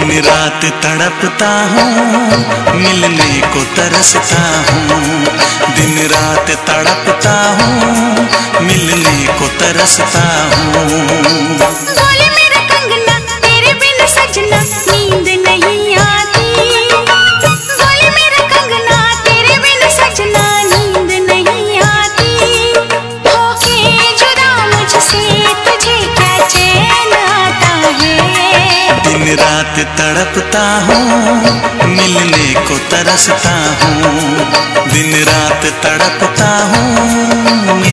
रात तड़पता हूँ, मिलने को तरसता हूँ। दिन रात तड़पता हूँ, मिलने को तरसता हूँ। बोले मेरा कंगना तेरे बिन सजना नींद नहीं आती। बोले मेरा कंगना तेरे बिन सजना नींद नहीं आती। होके जुदा मुझसे तुझे क्या चैन आता है। दिन रात तड़पता हूँ, मिलने को तरसता हूँ। दिन रात तड़पता हूँ।